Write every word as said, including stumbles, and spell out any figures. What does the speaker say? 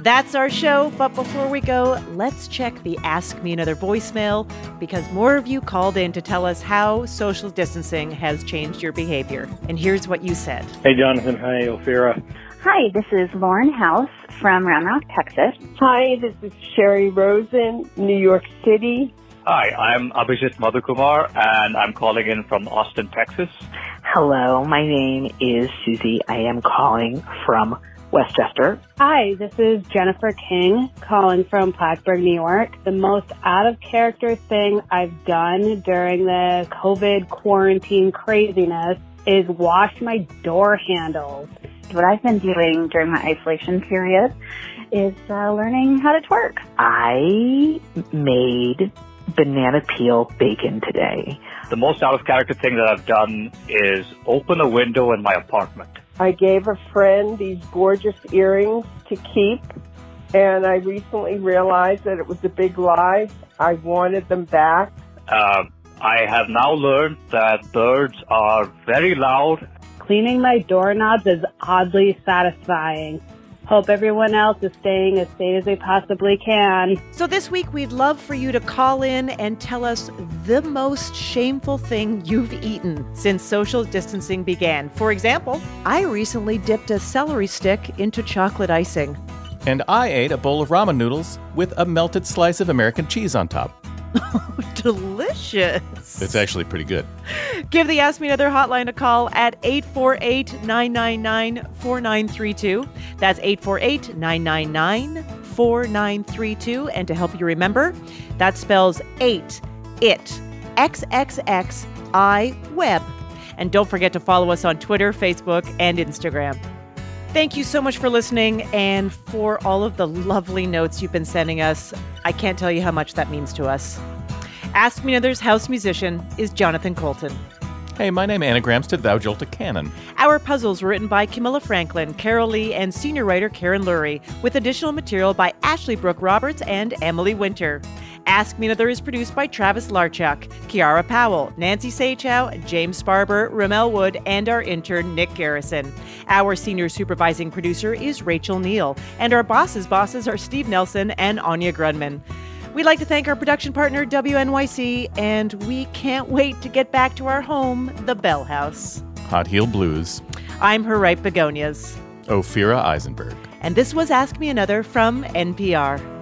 That's our show, but before we go, let's check the Ask Me Another voicemail, because more of you called in to tell us how social distancing has changed your behavior. And here's what you said. Hey, Jonathan. Hi, Ophira. Hi, this is Lauren House from Round Rock, Texas. Hi, this is Sherry Rosen, New York City. Hi, I'm Abhijit Madhukumar, and I'm calling in from Austin, Texas. Hello, my name is Susie. I am calling from Westchester. Hi, this is Jennifer King calling from Plattsburgh, New York. The most out-of-character thing I've done during the COVID quarantine craziness is wash my door handles. What I've been doing during my isolation period is uh, learning how to twerk. I made banana peel bacon today. The most out-of-character thing that I've done is open a window in my apartment. I gave a friend these gorgeous earrings to keep, and I recently realized that it was a big lie. I wanted them back. Uh, I have now learned that birds are very loud. Cleaning my doorknobs is oddly satisfying. Hope everyone else is staying as safe as they possibly can. So this week, we'd love for you to call in and tell us the most shameful thing you've eaten since social distancing began. For example, I recently dipped a celery stick into chocolate icing. And I ate a bowl of ramen noodles with a melted slice of American cheese on top. Delicious. It's actually pretty good. Give the Ask Me Another hotline a call at eight four eight, nine nine nine, four nine three two. That's eight four eight, nine nine nine, four nine three two. And to help you remember, that spells eight, it, X X X, I, web. And don't forget to follow us on Twitter, Facebook, and Instagram. Thank you so much for listening and for all of the lovely notes you've been sending us. I can't tell you how much that means to us. Ask Me Another's house musician is Jonathan Colton. Hey, my name anagrams to Thou Jolt a Cannon. Our puzzles were written by Camilla Franklin, Carol Lee, and senior writer Karen Lurie, with additional material by Ashley Brooke Roberts and Emily Winter. Ask Me Another is produced by Travis Larchuk, Kiara Powell, Nancy Sachow, James Sparber, Ramel Wood, and our intern, Nick Garrison. Our senior supervising producer is Rachel Neal, and our bosses' bosses are Steve Nelson and Anya Grunman. We'd like to thank our production partner, W N Y C, and we can't wait to get back to our home, the Bell House. Hot Heel Blues. I'm her ripe begonias. Ophira Eisenberg. And this was Ask Me Another from N P R.